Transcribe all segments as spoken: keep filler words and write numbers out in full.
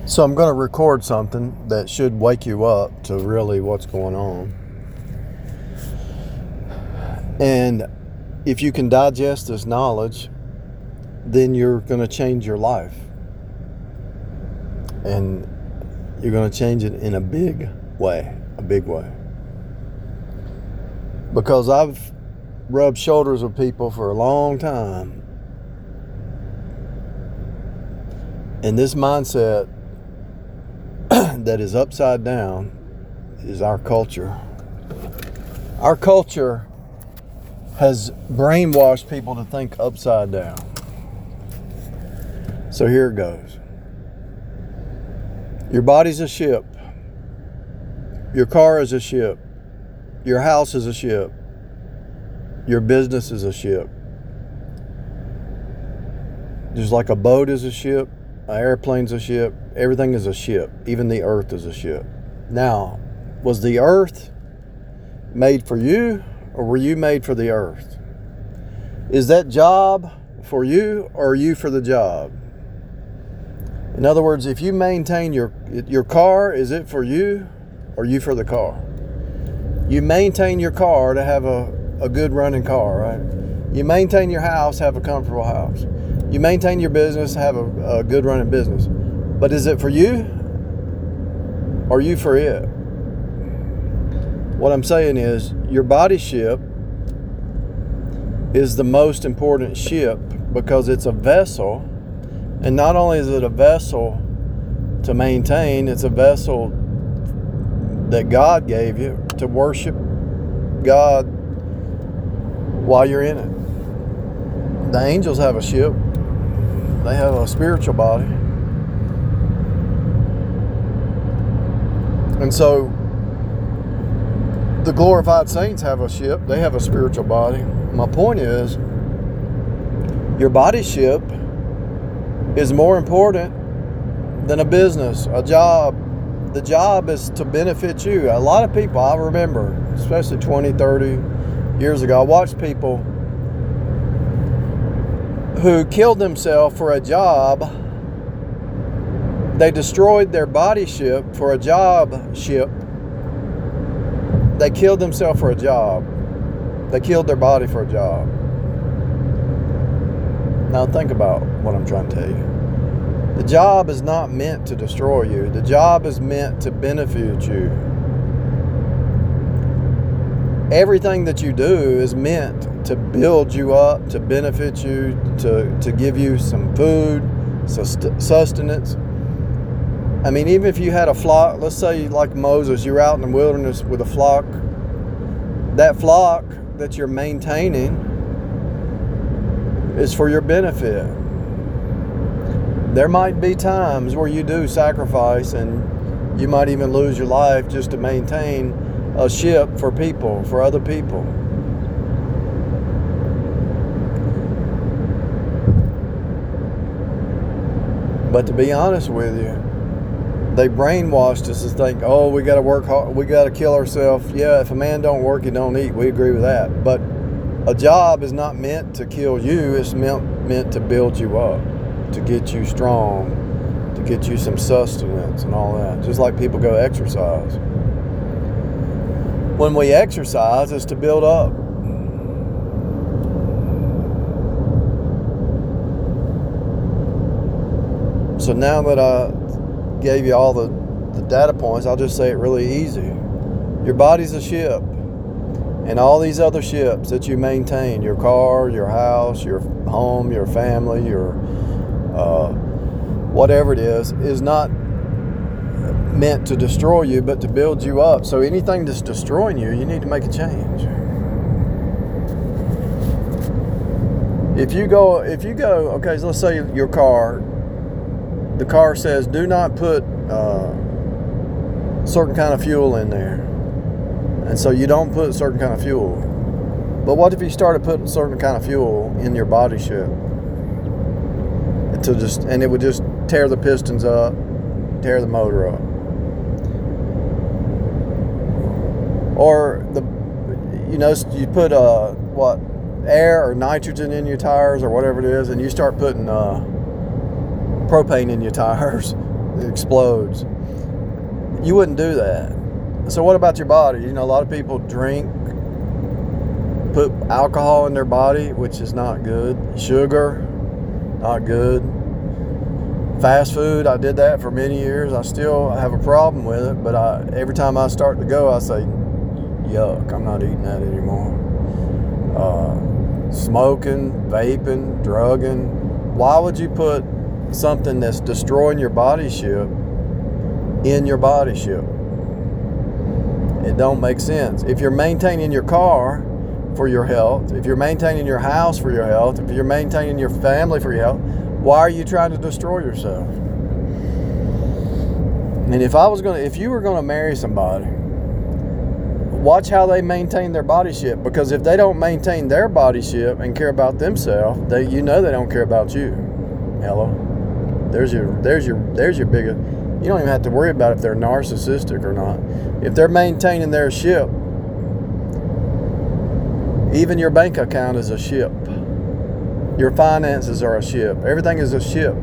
So I'm going to record something that should wake you up to really what's going on. And if you can digest this knowledge, then you're going to change your life. And you're going to change it in a big way, a big way. Because I've rubbed shoulders with people for a long time. And this mindset that is upside down is our culture. Our culture has brainwashed people to think upside down. So here it goes. Your body's a ship. Your car is a ship. Your house is a ship. Your business is a ship. Just like a boat is a ship, an airplane's a ship, everything is a ship. Even the earth is a ship. Now, was the earth made for you, or were you made for the earth? Is that job for you, or are you for the job? In other words, if you maintain your your car, is it for you, or you for the car? You maintain your car to have a, a good running car, right? You maintain your house, have a comfortable house. You maintain your business, have a, a good running business. But is it for you, or you for it? What I'm saying is, your body ship is the most important ship because it's a vessel. And not only is it a vessel to maintain, it's a vessel that God gave you to worship God while you're in it. The angels have a ship. They have a spiritual body. And so the glorified saints have a ship. They have a spiritual body. My point is, your body ship is more important than a business, a job. The job is to benefit you. A lot of people, I remember, especially twenty, thirty years ago, I watched people who killed themselves for a job. They destroyed their body ship for a job ship. They killed themselves for a job. They killed their body for a job. Now think about what I'm trying to tell you. The job is not meant to destroy you. The job is meant to benefit you. Everything that you do is meant to build you up, to benefit you, to, to give you some food, sustenance. I mean, even if you had a flock, let's say like Moses, you're out in the wilderness with a flock. That flock that you're maintaining is for your benefit. There might be times where you do sacrifice and you might even lose your life just to maintain a ship for people, for other people. But to be honest with you, they brainwashed us to think, oh, we got to work hard, we got to kill ourselves. Yeah, if a man don't work, he don't eat. We agree with that. But a job is not meant to kill you. It's meant meant to build you up, to get you strong, to get you some sustenance and all that. Just like people go exercise. When we exercise, it's to build up. So now that I gave you all the, the data points, I'll just say it really easy. Your body's a ship. And all these other ships that you maintain, your car, your house, your home, your family, your uh, whatever it is, is not meant to destroy you, but to build you up. So anything that's destroying you, you need to make a change. If you go, if you go, okay, so let's say your car, the car says, do not put uh, certain kind of fuel in there. And so you don't put a certain kind of fuel. But what if you started putting a certain kind of fuel in your body ship? To just, and it would just tear the pistons up, tear the motor up. Or the, you know, you put uh, what, air or nitrogen in your tires or whatever it is, and you start putting uh, propane in your tires. it explodes. You wouldn't do that. So what about your body? You know, a lot of people drink, put alcohol in their body, which is not good. Sugar, not good. Fast food, I did that for many years. I still have a problem with it, but I, every time I start to go, I say, yuck, I'm not eating that anymore. Uh, smoking, vaping, drugging. Why would you put something that's destroying your body ship in your body ship? It don't make sense. If you're maintaining your car for your health, if you're maintaining your house for your health, if you're maintaining your family for your health, why are you trying to destroy yourself? And if I was going to, if you were going to marry somebody, watch how they maintain their body ship, because if they don't maintain their body ship and care about themselves, they, you know, they don't care about you. Hello, there's your, there's your, there's your biggest. You don't even have to worry about if they're narcissistic or not. If they're maintaining their ship, even your bank account is a ship. Your finances are a ship. Everything is a ship.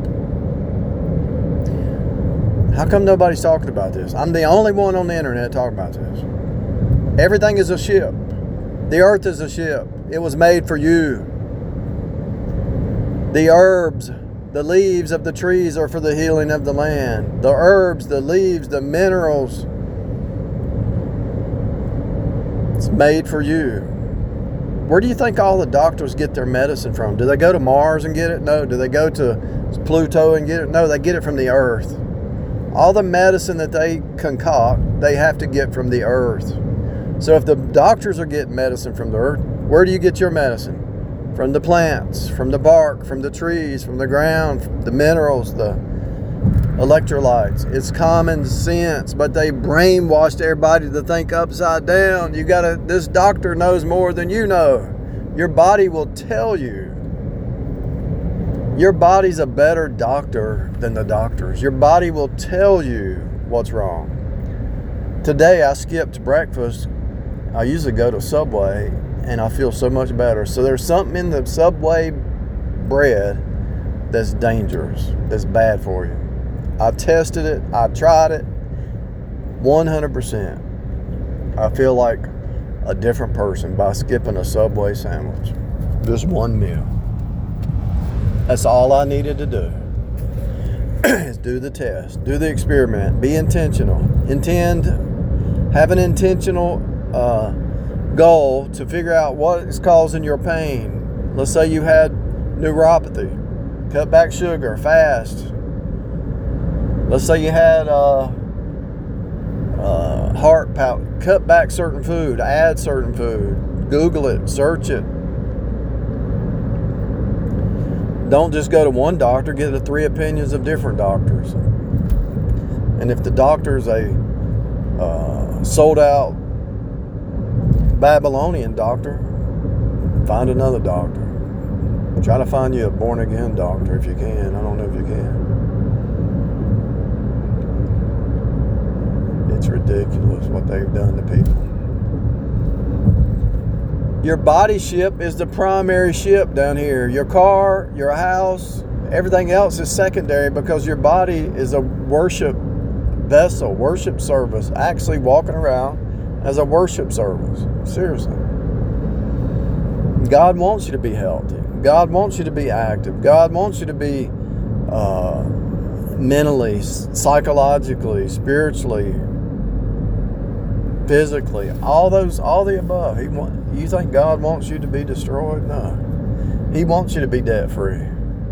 How come nobody's talking about this? I'm the only one on the internet talking about this. Everything is a ship. The earth is a ship. It was made for you. The herbs, the leaves of the trees are for the healing of the land. The herbs, the leaves, the minerals. It's made for you. Where do you think all the doctors get their medicine from? Do they go to Mars and get it? No. Do they go to Pluto and get it? No, they get it from the earth. All the medicine that they concoct, they have to get from the earth. So if the doctors are getting medicine from the earth, where do you get your medicine? From the plants, from the bark, from the trees, from the ground, the minerals, the electrolytes. It's common sense, but they brainwashed everybody to think upside down. You gotta, this doctor knows more than you know. Your body will tell you. Your body's a better doctor than the doctors. Your body will tell you what's wrong. Today I skipped breakfast. I usually go to Subway and I feel so much better. So there's something in the Subway bread that's dangerous, that's bad for you. I tested it, I tried it, one hundred percent. I feel like a different person by skipping a Subway sandwich. Just one meal. That's all I needed to do. Is do the test, do the experiment, be intentional. Intend, have an intentional uh, goal to figure out what is causing your pain. Let's say you had neuropathy. Cut back sugar, fast. Let's say you had uh, uh, heart palp. Cut back certain food, add certain food. Google it, search it. Don't just go to one doctor, get the three opinions of different doctors. And if the doctor's a uh, sold out Babylonian doctor, find another doctor. Try to find you a born again doctor if you can. I don't know if you can. It's ridiculous what they've done to people. Your body ship is the primary ship down here. Your car, your house, everything else is secondary, because your body is a worship vessel, worship service, actually walking around as a worship service. Seriously. God wants you to be healthy. God wants you to be active. God wants you to be uh, mentally, psychologically, spiritually, physically, all those, all the above. He want, you think God wants you to be destroyed? No. He wants you to be debt free.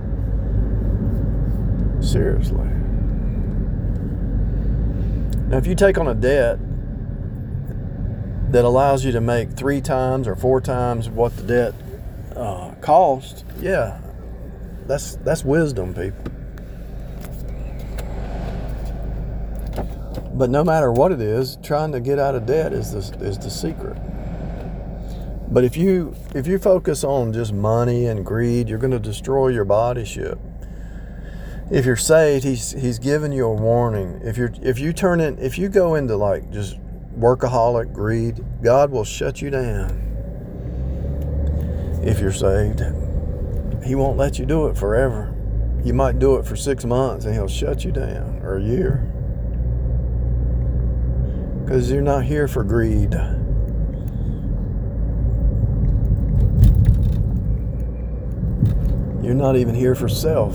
Seriously. Now, if you take on a debt that allows you to make three times or four times what the debt uh, cost, yeah, that's that's wisdom, people. But no matter what it is, trying to get out of debt is the, is the secret. But if you if you focus on just money and greed, you're going to destroy your body ship. If you're saved, he's he's giving you a warning. If you're if you turn in if you go into like just workaholic greed, God will shut you down. If you're saved, He won't let you do it forever. You might do it for six months and he'll shut you down, or a year. Because you're not here for greed. You're not even here for self.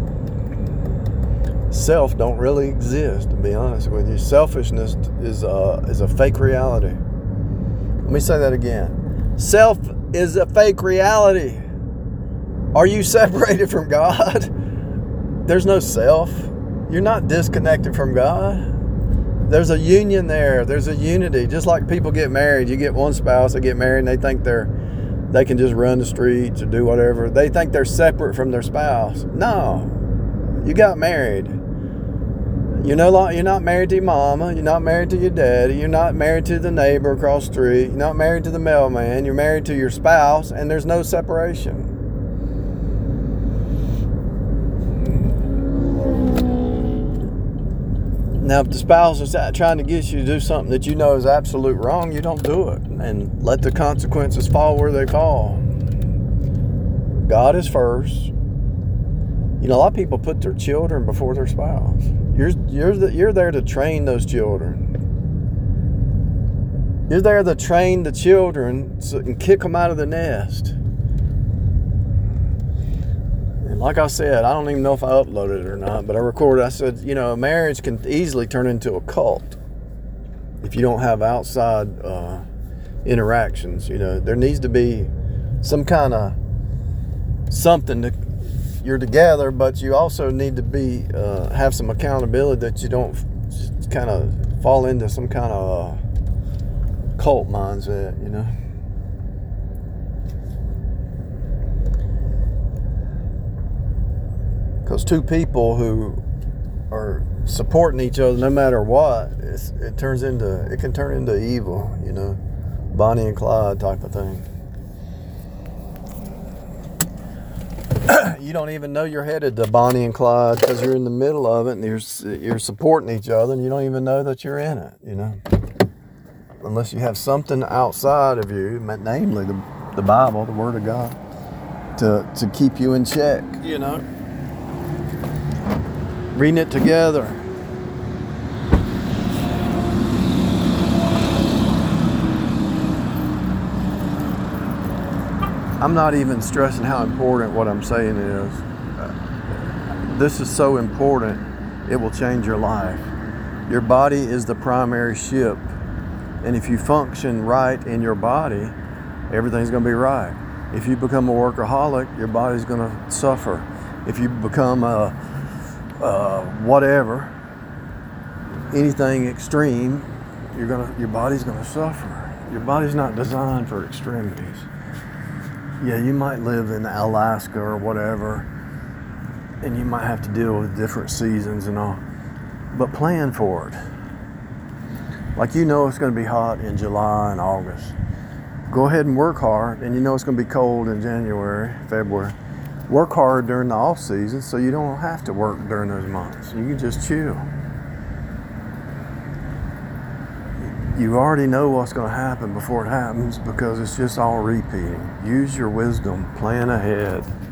Self don't really exist, to be honest with you. Selfishness is a, is a fake reality. Let me say that again. Self is a fake reality. Are you separated from God? There's no self. You're not disconnected from God. There's a union there. There's a unity. Just like people get married. You get one spouse, they get married, and they think they're they can just run the streets or do whatever. They think they're separate from their spouse. No. You got married. You're no you're not married to your mama. You're not married to your daddy. You're not married to the neighbor across the street. You're not married to the mailman. You're married to your spouse, and there's no separation. Now, if the spouse is trying to get you to do something that you know is absolute wrong, you don't do it. And let the consequences fall where they fall. God is first. You know, a lot of people put their children before their spouse. You're, you're, the, you're there to train those children. You're there to train the children and kick them out of the nest. Like I said, I don't even know if I uploaded it or not, but I recorded. I said, you know, marriage can easily turn into a cult if you don't have outside uh, interactions. You know, there needs to be some kind of something that you're together, but you also need to be uh, have some accountability that you don't just kind of fall into some kind of uh, cult mindset. You know. Because two people who are supporting each other no matter what, it's, it turns into, it can turn into evil, you know, Bonnie and Clyde type of thing. You don't even know you're headed to Bonnie and Clyde because you're in the middle of it and you're you're supporting each other and you don't even know that you're in it, you know, unless you have something outside of you, namely the the Bible, the Word of God, to to keep you in check, you know. Reading it together. I'm not even stressing how important what I'm saying is. This is so important, it will change your life. Your body is the primary ship. And if you function right in your body, everything's going to be right. If you become a workaholic, your body's going to suffer. If you become a Uh, whatever, anything extreme, you're gonna, your body's gonna suffer. Your body's not designed for extremities. Yeah, you might live in Alaska or whatever, and you might have to deal with different seasons and all, but plan for it. Like, you know it's gonna be hot in July and August. Go ahead and work hard, and you know it's gonna be cold in January, February. Work hard during the off season so you don't have to work during those months. You can just chill. You already know what's going to happen before it happens because it's just all repeating. Use your wisdom. Plan ahead.